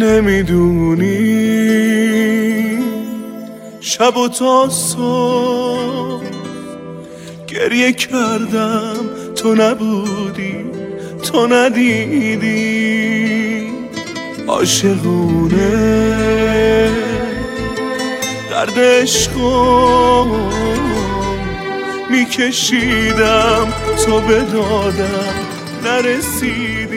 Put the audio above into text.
نمیدونی شب و تا صبح گریه کردم، تو نبودی، تو ندیدی. عاشقونه درد عشقم میکشیدم، تو به دادم نرسیدی.